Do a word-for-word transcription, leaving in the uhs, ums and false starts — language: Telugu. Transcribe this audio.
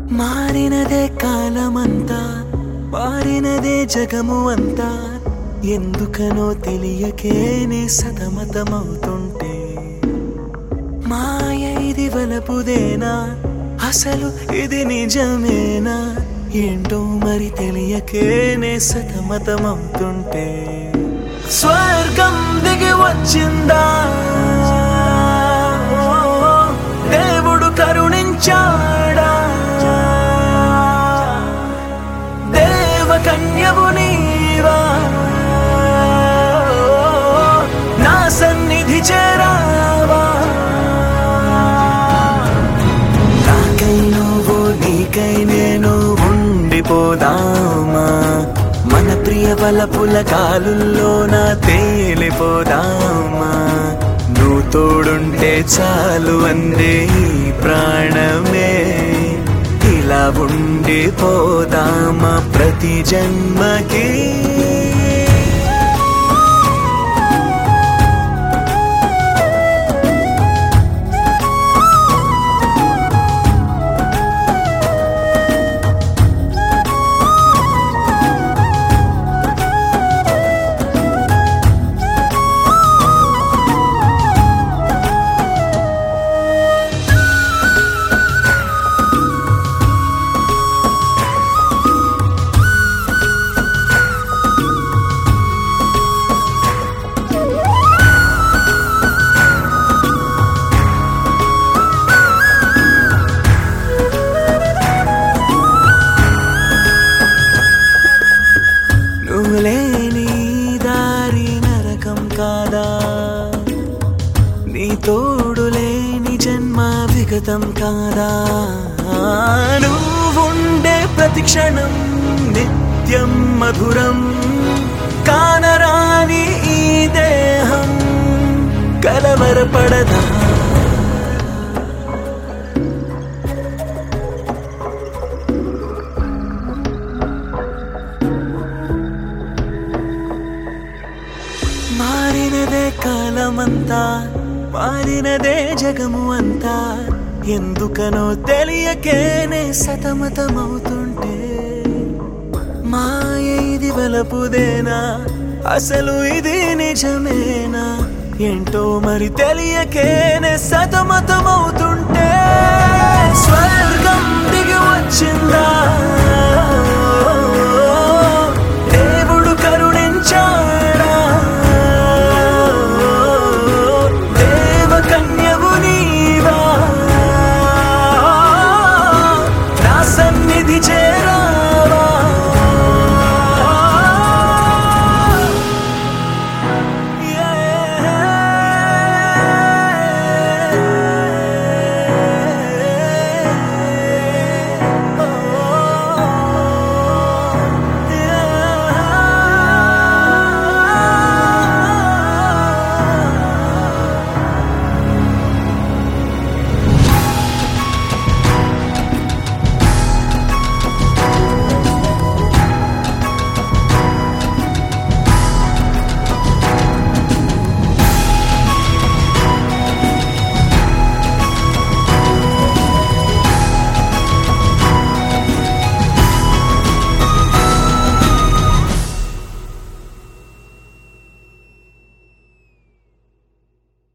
మారినదే కాలమంతా, మారినదే జగము అంతా, ఎందుకనో తెలియకేనే సతమతమవుతుంటే. మాయ ఇది వలపుదేనా, అసలు ఇది నిజమేనా, ఏంటో మరి తెలియకేనే సతమతమవుతుంటే. స్వర్గం దిగి వచ్చిందా, దేవుడు కరుణించాడా, దేవకన్యవు నీవా, నా సన్నిధి చేరావా. నాకై నువ్వు నీకై నేను ఉండిపోదామా, మన ప్రియ వలపుల కాలుల్లోన తేలిపోదామా. నువ్వు తోడుంటే చాలు అందే ఈ ప్రాణమే, ఇలా ఉండిపోదామా ప్రతి జన్మకి. లేని దారి నరకం కాదా, నీ తోడు లేని జన్మ విగతం కాదా. నువ్వుండే ప్రతి క్షణం నిత్యం మధురం, కానరాని ఈ దేహం కలవరపడదా. మారినదే కాలమంతా, మారినదే జగము అంతా, ఎందుకనో తెలియకేనే సతమతమవుతుంటే. మాయ ఇది వలపుదేనా, అసలు ఇది నిజమేనా, ఏంటో మరి తెలియకేనే సతమతమవుతుంటే.